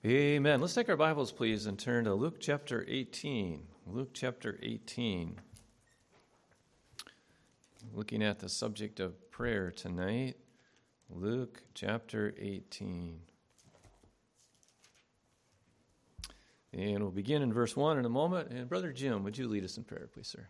Amen. Let's take our Bibles, please, and turn to Luke chapter 18. Luke chapter 18. Looking at the subject of prayer tonight. Luke chapter 18. And we'll begin in verse 1 in a moment. And Brother Jim, would you lead us in prayer, please, sir?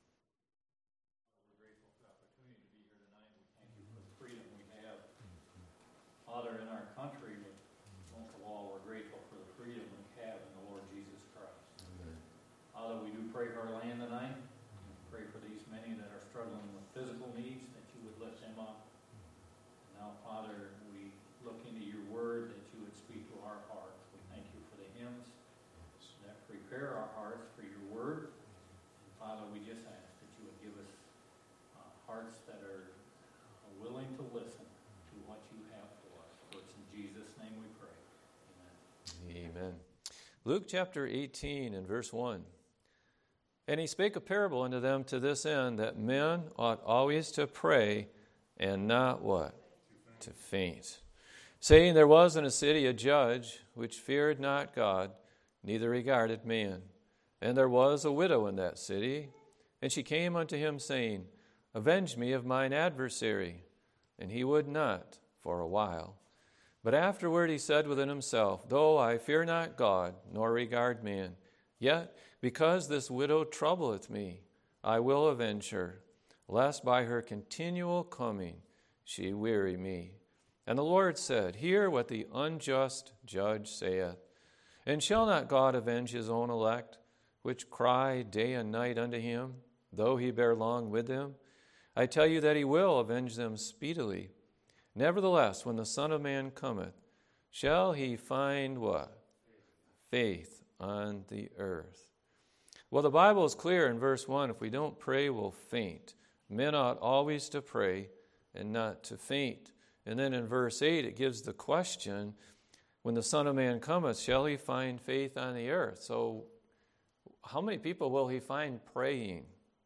We're grateful for the opportunity to be here tonight. We thank you for the freedom we have. Father, in our country, most of all, we're grateful for the freedom we have in the Lord Jesus Christ. Amen. Father, we do pray for our land tonight. Pray for these many that are struggling with physical needs, that you would lift them up. And now, Father, we look into your word, that you would speak to our hearts. We thank you for the hymns that prepare our hearts for your word. And Father, we just ask that you would give us hearts that are willing to listen to what you have for us. For it's in Jesus' name we pray. Amen. Amen. Luke chapter 18 and verse 1. And he spake a parable unto them to this end, that men ought always to pray, and not what? To faint. Saying, there was in a city a judge, which feared not God, neither regarded man. And there was a widow in that city, and she came unto him, saying, avenge me of mine adversary. And he would not for a while. But afterward he said within himself, though I fear not God, nor regard man, yet because this widow troubleth me, I will avenge her, lest by her continual coming she weary me. And the Lord said, hear what the unjust judge saith. And shall not God avenge his own elect, which cry day and night unto him, though he bear long with them? I tell you that he will avenge them speedily. Nevertheless, when the Son of Man cometh, shall he find what? Faith on the earth. Well, the Bible is clear in verse 1, if we don't pray, we'll faint. Men ought always to pray and not to faint. And then in verse 8, it gives the question, when the Son of Man cometh, shall he find faith on the earth? So how many people will he find praying?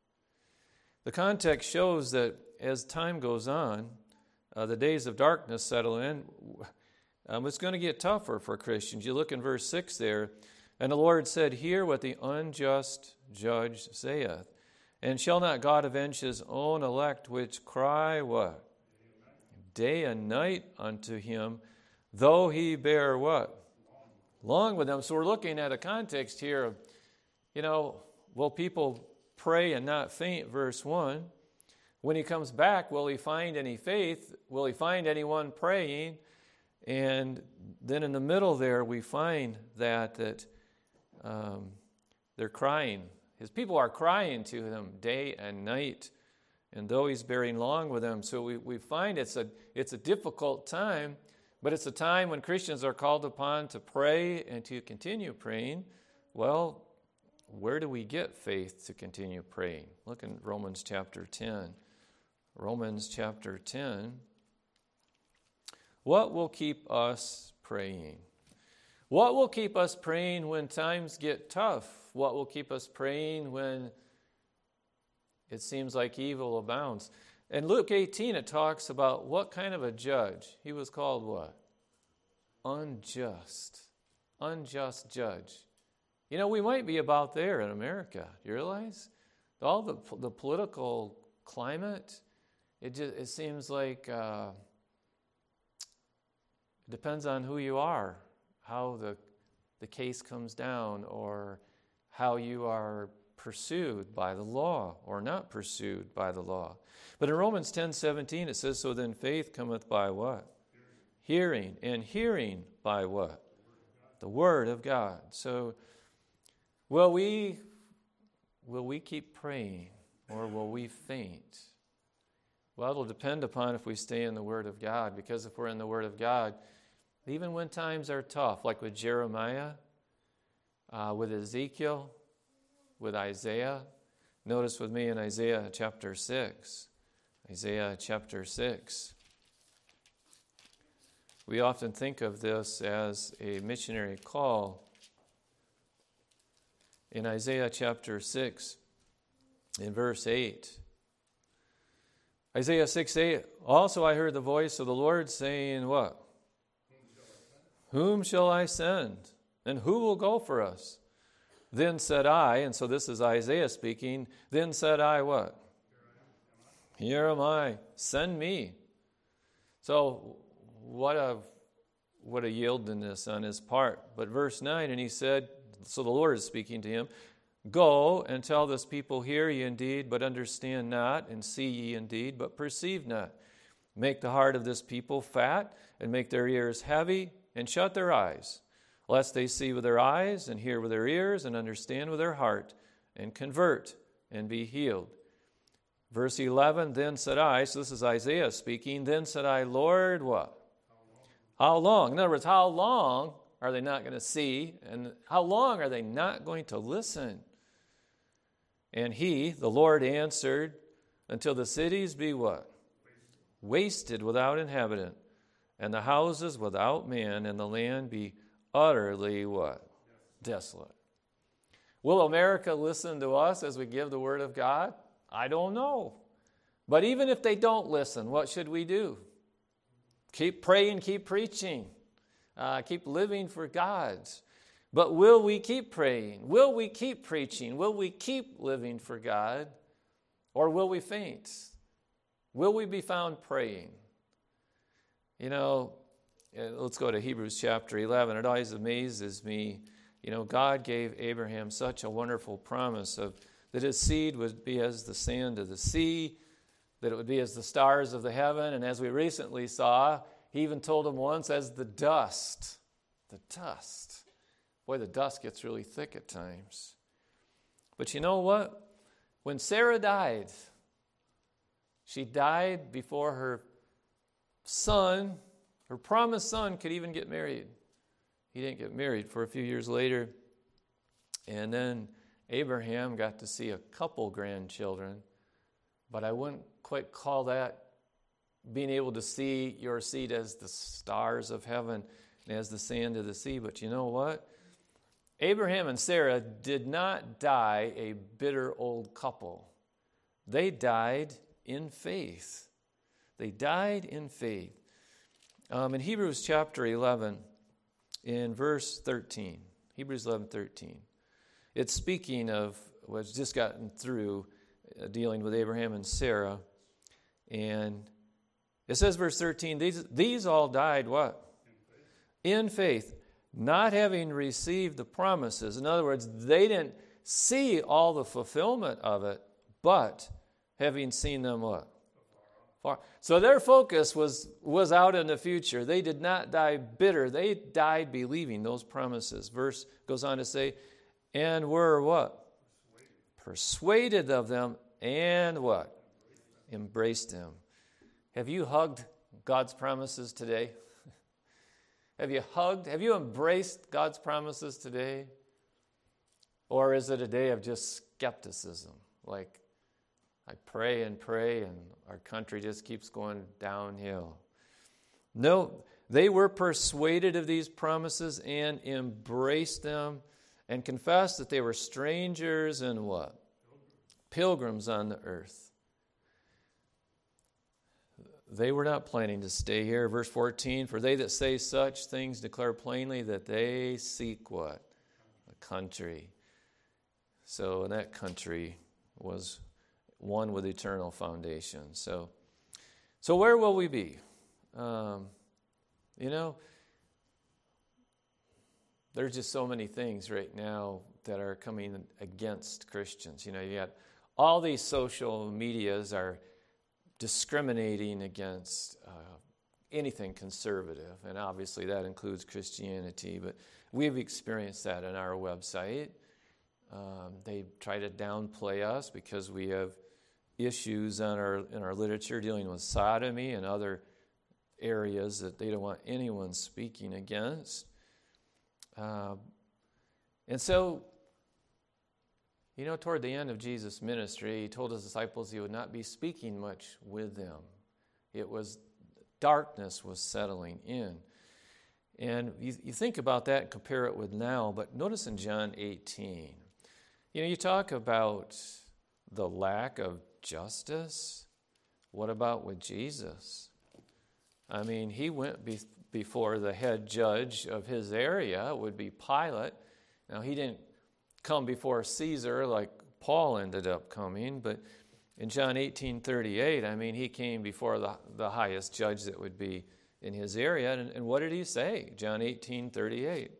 The context shows that as time goes on, the days of darkness settle in. It's going to get tougher for Christians. You look in verse 6 there, and the Lord said, hear what the unjust judge saith. And shall not God avenge his own elect, which cry what? Day and night unto him, though he bear what? Long with them. So we're looking at a context here of, will people pray and not faint, verse 1. When he comes back, will he find any faith? Will he find anyone praying? And then in the middle there, we find that they're crying. His people are crying to him day and night, and though he's bearing long with them. So we find it's a difficult time, but it's a time when Christians are called upon to pray and to continue praying. Well, where do we get faith to continue praying? Look in Romans chapter 10. Romans chapter 10. What will keep us praying? What will keep us praying when times get tough? What will keep us praying when it seems like evil abounds? In Luke 18, it talks about what kind of a judge. He was called what? Unjust. Unjust judge. We might be about there in America. You realize? All the political climate, it seems like it depends on who you are, how the case comes down, or how you are pursued by the law or not pursued by the law. But in Romans 10:17 it says, so then faith cometh by what? Hearing. And hearing by what? The Word of God. So will we keep praying, or will we faint? Well, it'll depend upon if we stay in the Word of God, because if we're in the Word of God, even when times are tough, like with Jeremiah, with Ezekiel, with Isaiah. Notice with me in Isaiah chapter 6. Isaiah chapter 6. We often think of this as a missionary call. In Isaiah chapter 6, in verse 8, Isaiah 6:8, also I heard the voice of the Lord saying what? Whom shall I send? And who will go for us? Then said I, and so this is Isaiah speaking, then said I what? Here am I. Send me. So what a yieldedness on his part. But verse 9, and he said, so the Lord is speaking to him, go and tell this people, hear ye indeed, but understand not, and see ye indeed, but perceive not. Make the heart of this people fat, and make their ears heavy, and shut their eyes, lest they see with their eyes, and hear with their ears, and understand with their heart, and convert, and be healed. Verse 11, then said I, so this is Isaiah speaking, then said I, Lord, what? How long? In other words, how long are they not going to see? And how long are they not going to listen? And he, the Lord, answered, until the cities be what? Wasted without inhabitant, and the houses without man, and the land be utterly what? Desolate. Will America listen to us as we give the word of God? I don't know. But even if they don't listen, what should we do? Keep praying, keep preaching, keep living for God. But will we keep praying? Will we keep preaching? Will we keep living for God? Or will we faint? Will we be found praying? You know, let's go to Hebrews chapter 11. It always amazes me. You know, God gave Abraham such a wonderful promise of that his seed would be as the sand of the sea, that it would be as the stars of the heaven, and as we recently saw, he even told him once, as the dust. The dust. Boy, the dust gets really thick at times. But you know what? When Sarah died, she died before her son, her promised son, could even get married. He didn't get married for a few years later. And then Abraham got to see a couple grandchildren, but I wouldn't quite call that being able to see your seed as the stars of heaven and as the sand of the sea. But you know what? Abraham and Sarah did not die a bitter old couple. They died in faith. They died in faith. In Hebrews chapter 11, in verse 13, Hebrews 11:13, it's speaking of what's just gotten through dealing with Abraham and Sarah. And it says, verse 13, these all died what? In faith, not having received the promises. In other words, they didn't see all the fulfillment of it, but having seen them what? Far. So their focus was out in the future. They did not die bitter. They died believing those promises. Verse goes on to say, and were what? Persuaded of them, and what? Embraced them. Have you hugged God's promises today? Have you embraced God's promises today? Or is it a day of just skepticism? Like, I pray and our country just keeps going downhill. No, they were persuaded of these promises and embraced them and confessed that they were strangers and what? Pilgrims on the earth. They were not planning to stay here. Verse 14, for they that say such things declare plainly that they seek what? A country. So that country was one with eternal foundation. So where will we be? There's just so many things right now that are coming against Christians. You got all these social medias are discriminating against anything conservative, and obviously that includes Christianity, but we've experienced that on our website. They try to downplay us because we have issues in our literature dealing with sodomy and other areas that they don't want anyone speaking against. And so, toward the end of Jesus' ministry, he told his disciples he would not be speaking much with them. Darkness was settling in. And you think about that and compare it with now, but notice in John 18, you talk about the lack of justice. What about with Jesus? I mean, he went before the head judge of his area, would be Pilate. Now, he didn't come before Caesar like Paul ended up coming, but in John 18:38, I mean, he came before the highest judge that would be in his area. And what did he say? John 18:38.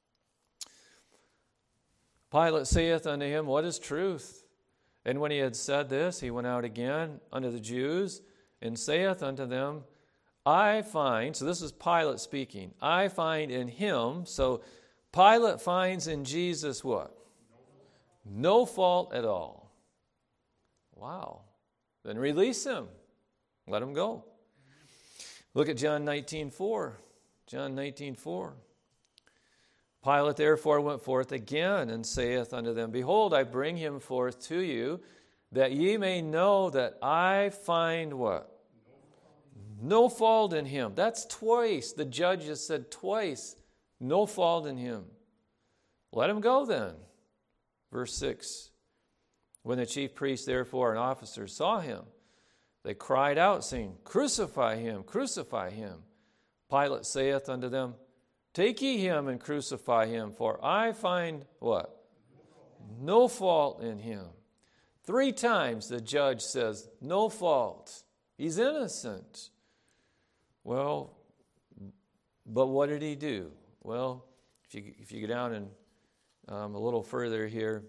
Pilate saith unto him, What is truth? And when he had said this, he went out again unto the Jews, and saith unto them, I find, so this is Pilate speaking, I find in him, so Pilate finds in Jesus what? No fault at all. Wow. Then release him. Let him go. Look at John 19:4. John 19:4. Pilate therefore went forth again and saith unto them, Behold, I bring him forth to you, that ye may know that I find what? No fault in him. That's twice. The judge has said twice, no fault in him. Let him go then. Verse 6. When the chief priests therefore and officers saw him, they cried out, saying, Crucify him, crucify him. Pilate saith unto them, Take ye him and crucify him, for I find what? No fault in him. 3 times the judge says, no fault. He's innocent. Well, but what did he do? Well, if you go down and a little further here,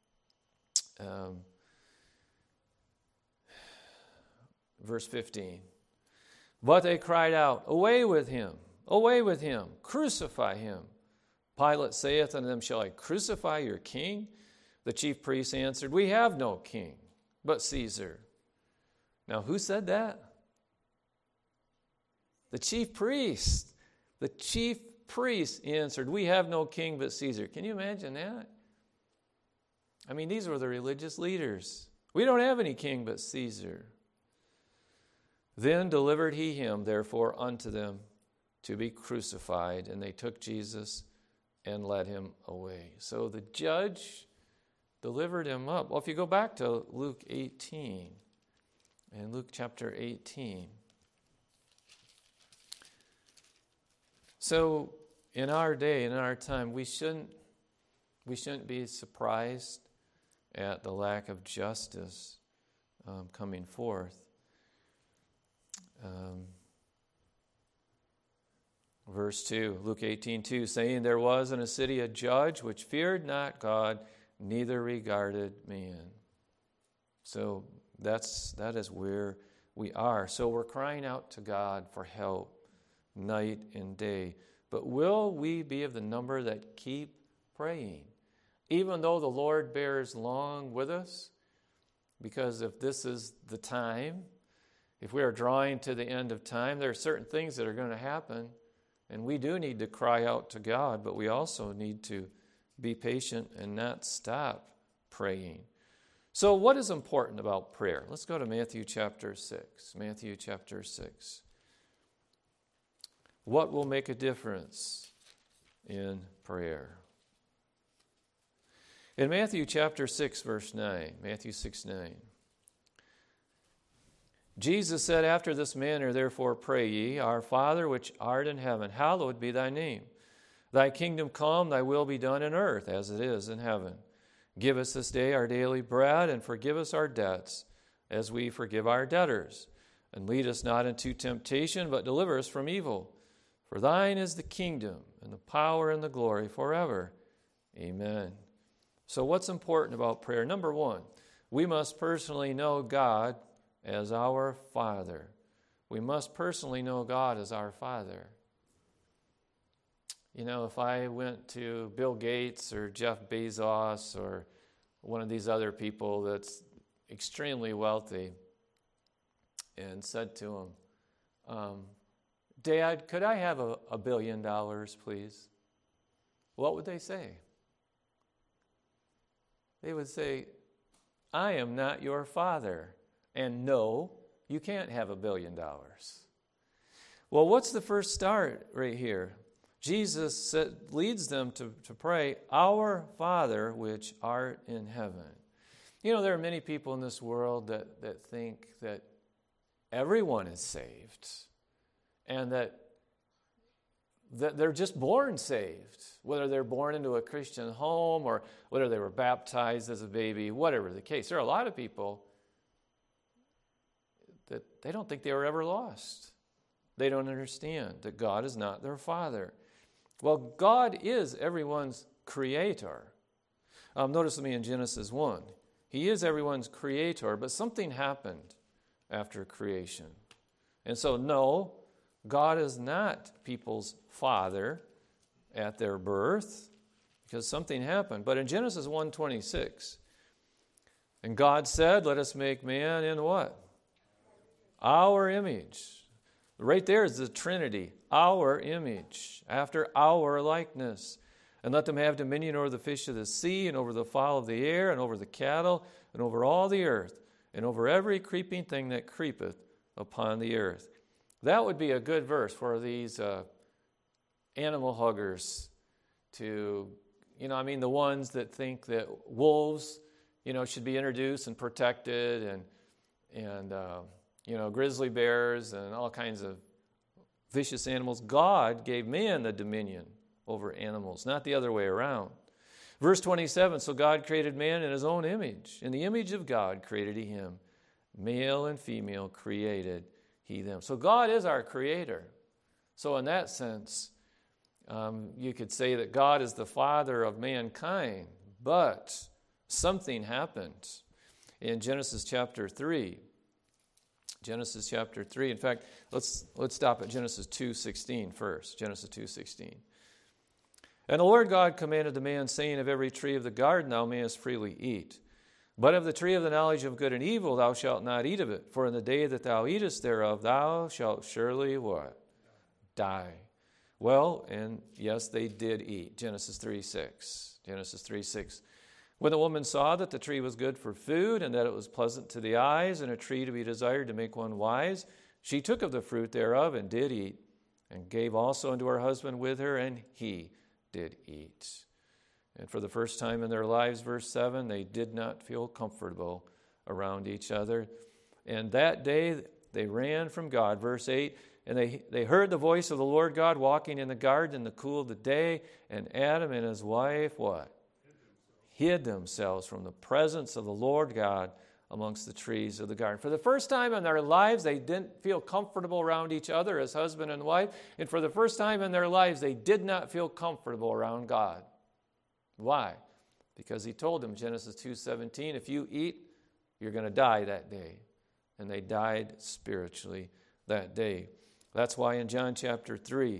verse 15. But they cried out, Away with him! Away with him! Crucify him! Pilate saith unto them, Shall I crucify your king? The chief priests answered, We have no king, but Caesar. Now, who said that? The chief priest. The chief priest answered, We have no king but Caesar. Can you imagine that? I mean, these were the religious leaders. We don't have any king but Caesar. Then delivered he him, therefore, unto them to be crucified. And they took Jesus and led him away. So the judge delivered him up. Well, if you go back to Luke 18, and Luke chapter 18. So in our day, in our time, we shouldn't be surprised at the lack of justice coming forth. Verse 2, Luke 18:2, saying, There was in a city a judge which feared not God, neither regarded man. So that is where we are. So we're crying out to God for help night and day. But will we be of the number that keep praying? Even though the Lord bears long with us? Because if this is the time, if we are drawing to the end of time, there are certain things that are going to happen. And we do need to cry out to God, but we also need to be patient and not stop praying. So what is important about prayer? Let's go to Matthew chapter 6. Matthew chapter 6. What will make a difference in prayer? In Matthew chapter 6, verse 9, Matthew 6:9. Jesus said, After this manner, therefore, pray ye, Our Father which art in heaven, hallowed be thy name. Thy kingdom come, thy will be done in earth as it is in heaven. Give us this day our daily bread, and forgive us our debts, as we forgive our debtors. And lead us not into temptation, but deliver us from evil. For thine is the kingdom, and the power, and the glory forever. Amen. So what's important about prayer? Number 1, we must personally know God as our Father. We must personally know God as our Father. You know, if I went to Bill Gates or Jeff Bezos or one of these other people that's extremely wealthy and said to him, Dad, could I have $1 billion, please? What would they say? They would say, I am not your father. And no, you can't have $1 billion. Well, what's the first start right here? Jesus leads them to pray, Our Father which art in heaven. You know, there are many people in this world that think that everyone is saved. and that they're just born saved, whether they're born into a Christian home or whether they were baptized as a baby, whatever the case. There are a lot of people that they don't think they were ever lost. They don't understand that God is not their Father. Well, God is everyone's creator. Notice with me in Genesis 1. He is everyone's creator, but something happened after creation. And so, no, God is not people's father at their birth because something happened. But in Genesis 1:26, and God said, let us make man in what? Our image. Right there is the Trinity, our image, after our likeness. And let them have dominion over the fish of the sea, and over the fowl of the air, and over the cattle, and over all the earth, and over every creeping thing that creepeth upon the earth. That would be a good verse for these animal huggers to, the ones that think that wolves, should be introduced and protected, and grizzly bears and all kinds of vicious animals. God gave man the dominion over animals, not the other way around. Verse 27, so God created man in his own image. In the image of God created he him. Male and female created he them. So God is our creator. So in that sense, you could say that God is the father of mankind. But something happened in Genesis chapter 3. Genesis chapter 3. In fact, let's stop at Genesis 2:16 first. Genesis 2:16. And the Lord God commanded the man, saying, of every tree of the garden thou mayest freely eat. But of the tree of the knowledge of good and evil thou shalt not eat of it. For in the day that thou eatest thereof thou shalt surely what? Die. Well, and yes, they did eat. Genesis 3:6. Genesis 3:6. When the woman saw that the tree was good for food, and that it was pleasant to the eyes, and a tree to be desired to make one wise, she took of the fruit thereof and did eat, and gave also unto her husband with her, and he did eat. And for the first time in their lives, verse 7, they did not feel comfortable around each other. And that day they ran from God. Verse 8, and they heard the voice of the Lord God walking in the garden in the cool of the day, and Adam and his wife, what? Hid themselves from the presence of the Lord God amongst the trees of the garden. For the first time in their lives, they didn't feel comfortable around each other as husband and wife. And for the first time in their lives, they did not feel comfortable around God. Why? Because he told them, Genesis 2:17, if you eat, you're going to die that day. And they died spiritually that day. That's why in John chapter 3,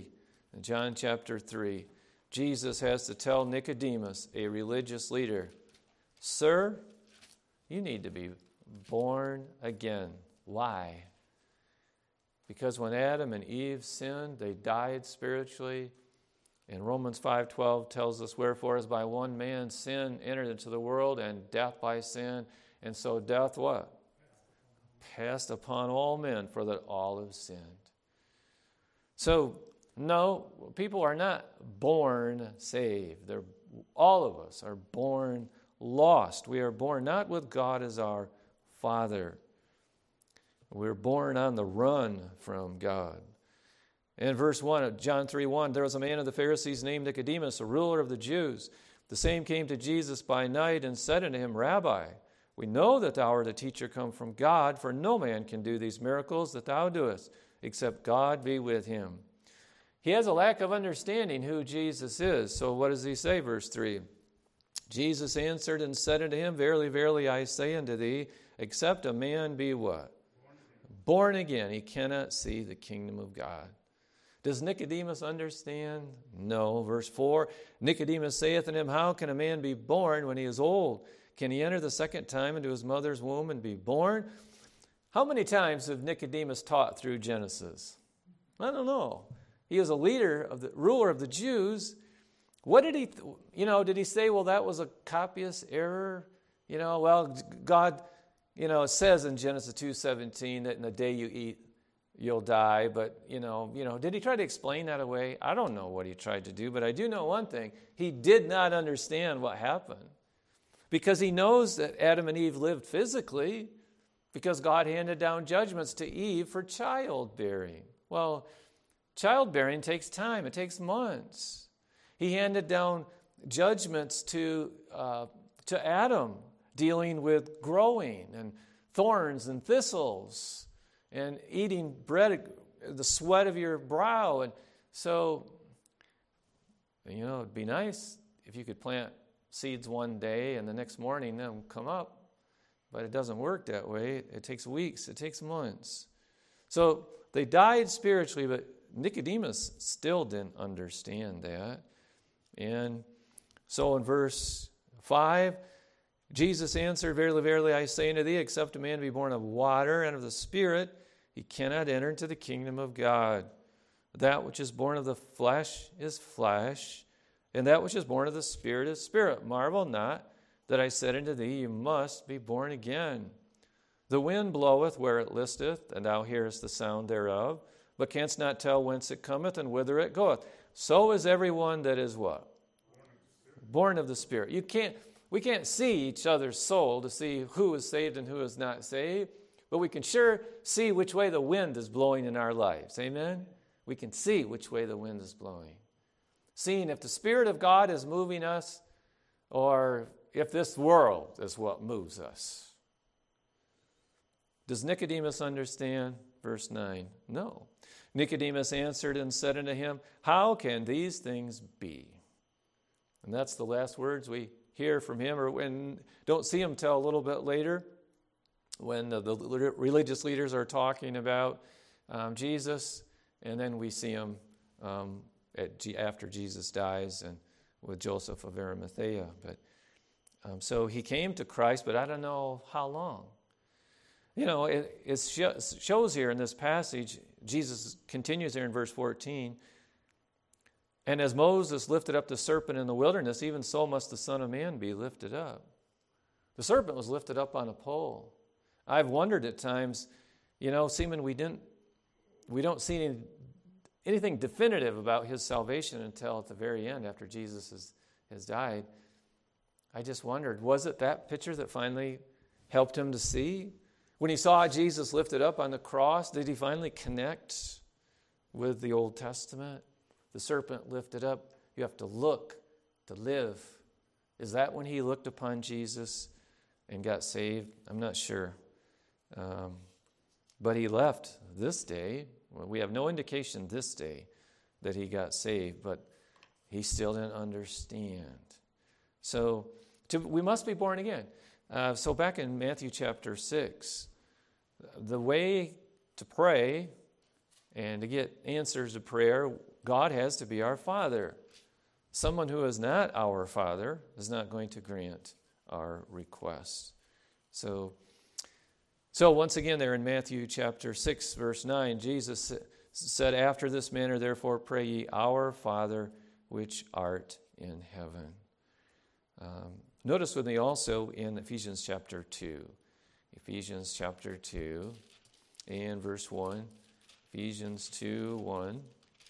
Jesus has to tell Nicodemus, a religious leader, sir, you need to be born again. Why? Because when Adam and Eve sinned, they died spiritually. And Romans 5:12 tells us, wherefore as by one man sin entered into the world, and death by sin. And so death what? Passed upon all men, for that all have sinned. So, no, people are not born saved. All of us are born lost. We are born not with God as our Father. We're born on the run from God. In verse 1 of John 3:1, there was a man of the Pharisees named Nicodemus, a ruler of the Jews. The same came to Jesus by night and said unto him, Rabbi, we know that thou art a teacher come from God, for no man can do these miracles that thou doest, except God be with him. He has a lack of understanding who Jesus is. So what does he say? Verse 3. Jesus answered and said unto him, verily, verily, I say unto thee, except a man be what? Born again, he cannot see the kingdom of God. Does Nicodemus understand? No. Verse 4, Nicodemus saith unto him, how can a man be born when he is old? Can he enter the second time into his mother's womb and be born? How many times have Nicodemus taught through Genesis? I don't know. He was a ruler of the Jews. What did he, did he say, well, that was a copyist error? God, says in Genesis 2:17 that in the day you eat, you'll die. But, did he try to explain that away? I don't know what he tried to do, but I do know one thing. He did not understand what happened because he knows that Adam and Eve lived physically because God handed down judgments to Eve for childbearing. Well, childbearing takes time. It takes months. He handed down judgments to Adam, dealing with growing and thorns and thistles and eating bread, the sweat of your brow. And so, it'd be nice if you could plant seeds one day and the next morning them come up. But it doesn't work that way. It takes weeks. It takes months. So they died spiritually, but Nicodemus still didn't understand that. And so in verse 5, Jesus answered, Verily, verily, I say unto thee, except a man be born of water and of the Spirit, he cannot enter into the kingdom of God. That which is born of the flesh is flesh, and that which is born of the Spirit is spirit. Marvel not that I said unto thee, you must be born again. The wind bloweth where it listeth, and thou hearest the sound thereof, but canst not tell whence it cometh and whither it goeth. So is everyone that is what? Born of the Spirit. We can't see each other's soul to see who is saved and who is not saved, but we can sure see which way the wind is blowing in our lives. Amen? We can see which way the wind is blowing. Seeing if the Spirit of God is moving us or if this world is what moves us. Does Nicodemus understand? Verse 9, no. Nicodemus answered and said unto him, how can these things be? And that's the last words we hear from him, or when don't see him till a little bit later when the religious leaders are talking about Jesus, and then we see him after Jesus dies and with Joseph of Arimathea. But so he came to Christ, but I don't know how long. It shows here in this passage, Jesus continues here in verse 14, and as Moses lifted up the serpent in the wilderness, even so must the Son of Man be lifted up. The serpent was lifted up on a pole. I've wondered at times, seeming we don't see anything definitive about his salvation until at the very end, after Jesus has died. I just wondered, was it that picture that finally helped him to see? When he saw Jesus lifted up on the cross, did he finally connect with the Old Testament? The serpent lifted up, you have to look to live. Is that when he looked upon Jesus and got saved? I'm not sure. But he left this day. Well, we have no indication this day that he got saved, but he still didn't understand. So we must be born again. So back in Matthew chapter 6, the way to pray and to get answers to prayer, God has to be our Father. Someone who is not our Father is not going to grant our requests. So once again there in Matthew chapter 6, verse 9, Jesus said, after this manner, therefore, pray ye, our Father which art in heaven. Notice with me also in Ephesians chapter 2. Ephesians chapter 2 and verse 1. Ephesians 2:1.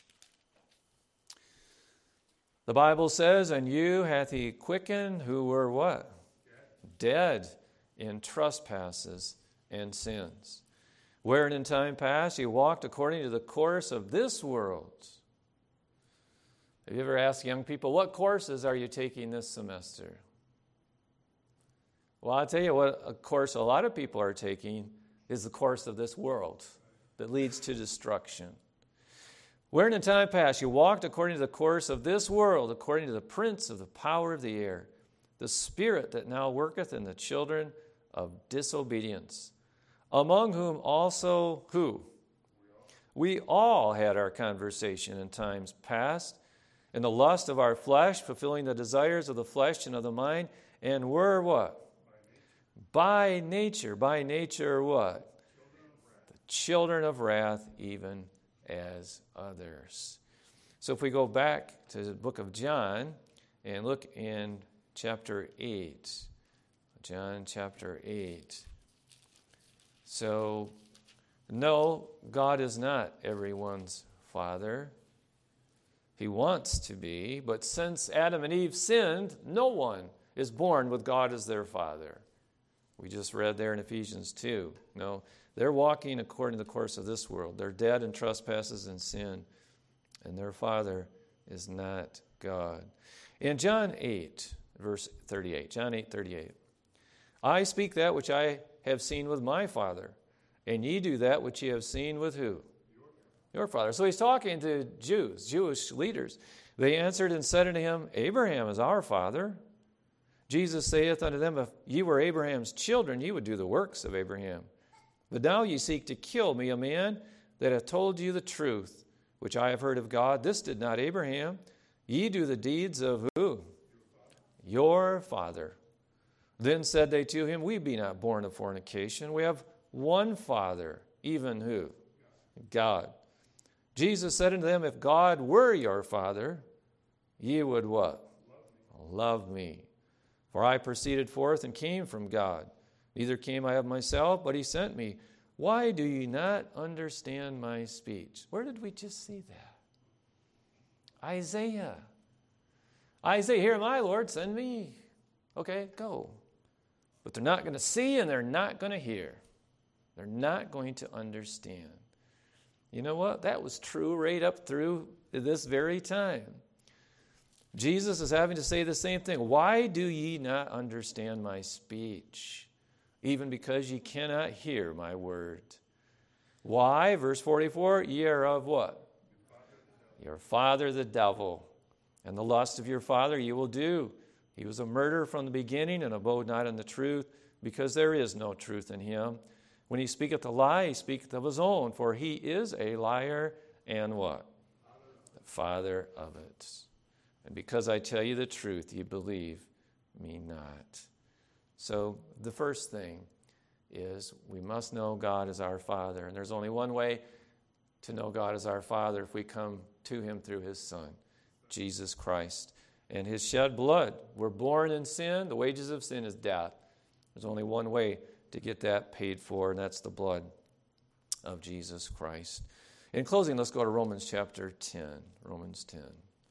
The Bible says, and you hath he quickened who were what? Dead in trespasses and sins, wherein in time past ye walked according to the course of this world. Have you ever asked young people, what courses are you taking this semester? Well, I'll tell you what a course a lot of people are taking is the course of this world that leads to destruction. Wherein in time past you walked according to the course of this world, according to the prince of the power of the air, the spirit that now worketh in the children of disobedience, among whom also who? We all had our conversation in times past, in the lust of our flesh, fulfilling the desires of the flesh and of the mind, and were what? By nature what? The children of wrath, even as others. So if we go back to the book of John and look in chapter 8, John chapter 8. So, no, God is not everyone's father. He wants to be, but since Adam and Eve sinned, no one is born with God as their father. We just read there in Ephesians 2. No, they're walking according to the course of this world. They're dead in trespasses and sin. and their father is not God. In John 8, verse 38, John 8:38, I speak that which I have seen with my Father, and ye do that which ye have seen with who? Your father. So he's talking to Jews, Jewish leaders. They answered and said unto him, Abraham is our father. Jesus saith unto them, if ye were Abraham's children, ye would do the works of Abraham. But now ye seek to kill me, a man that hath told you the truth, which I have heard of God. This did not Abraham. Ye do the deeds of who? Your father. Then said they to him, we be not born of fornication. We have one Father, even who? God. Jesus said unto them, if God were your Father, ye would what? Love me. For I proceeded forth and came from God. Neither came I of myself, but he sent me. Why do ye not understand my speech? Where did we just see that? Isaiah. Isaiah, here am I, Lord, send me. Okay, go. But they're not going to see and they're not going to hear. They're not going to understand. You know what? That was true right up through this very time. Jesus is having to say the same thing. Why do ye not understand my speech? Even because ye cannot hear my word. Why? Verse 44, ye are of what? Your father the devil. And the lust of your father ye will do. He was a murderer from the beginning and abode not in the truth, because there is no truth in him. When he speaketh a lie, he speaketh of his own, for he is a liar and what? The father of it. And because I tell you the truth, ye believe me not. So the first thing is we must know God as our Father. And there's only one way to know God as our Father, if we come to him through his Son, Jesus Christ. And his shed blood. We're born in sin. The wages of sin is death. There's only one way to get that paid for, and that's the blood of Jesus Christ. In closing, let's go to Romans chapter 10. Romans 10.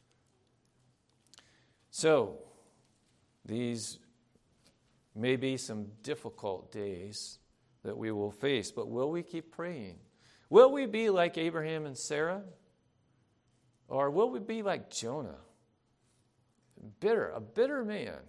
So, these may be some difficult days that we will face, but will we keep praying? Will we be like Abraham and Sarah? Or will we be like Jonah? A bitter man.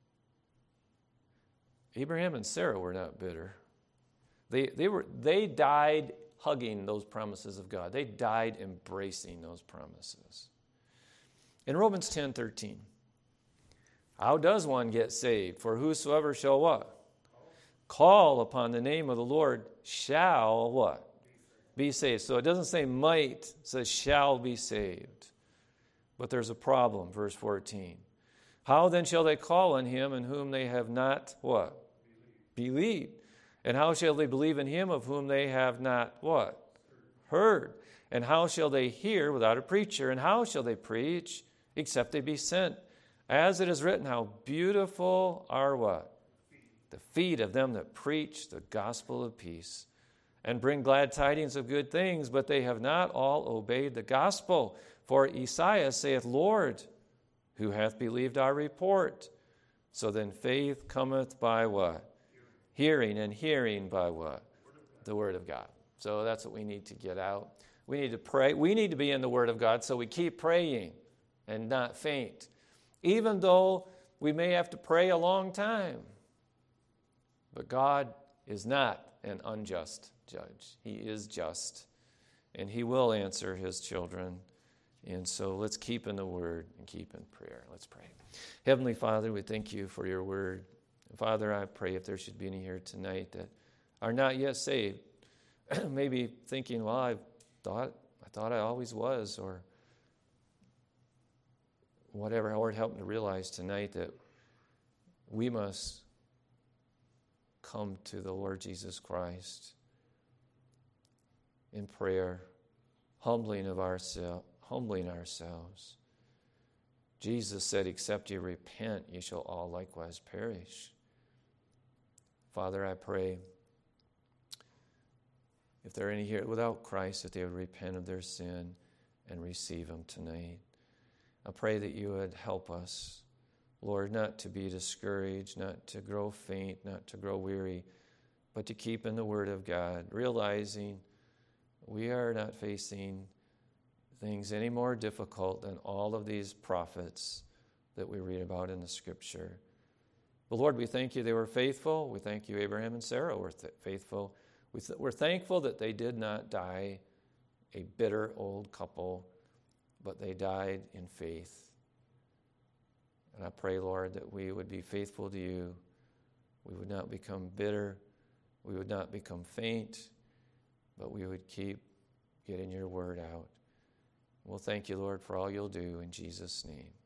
Abraham and Sarah were not bitter. They died hugging those promises of God. They died embracing those promises. In Romans 10:13, how does one get saved? For whosoever shall what? Call upon the name of the Lord shall what? Be saved. So it doesn't say might, it says shall be saved. But there's a problem, verse 14. How then shall they call on him in whom they have not what? Believed. And how shall they believe in him of whom they have not what? Heard. And how shall they hear without a preacher? And how shall they preach except they be sent? As it is written, how beautiful are what? The feet of them that preach the gospel of peace and bring glad tidings of good things, but they have not all obeyed the gospel. For Esaias saith, Lord, who hath believed our report? So then faith cometh by what? Hearing, and hearing by what? The Word of God. So that's what we need to get out. We need to pray. We need to be in the Word of God, so we keep praying and not faint. Even though we may have to pray a long time. But God is not an unjust judge. He is just, and he will answer his children. And so let's keep in the Word and keep in prayer. Let's pray. Heavenly Father, we thank you for your Word. Father, I pray if there should be any here tonight that are not yet saved, maybe thinking, well, I thought I always was, or whatever. Lord, help them to realize tonight that we must come to the Lord Jesus Christ in prayer, humbling ourselves. Jesus said, except you repent, ye shall all likewise perish. Father, I pray, if there are any here without Christ, that they would repent of their sin and receive him tonight. I pray that you would help us, Lord, not to be discouraged, not to grow faint, not to grow weary, but to keep in the Word of God, realizing we are not facing things any more difficult than all of these prophets that we read about in the Scripture. But Lord, we thank you they were faithful. We thank you Abraham and Sarah were faithful. We're thankful that they did not die a bitter old couple, but they died in faith. And I pray, Lord, that we would be faithful to you. We would not become bitter. We would not become faint, but we would keep getting your word out. We'll thank you, Lord, for all you'll do in Jesus' name.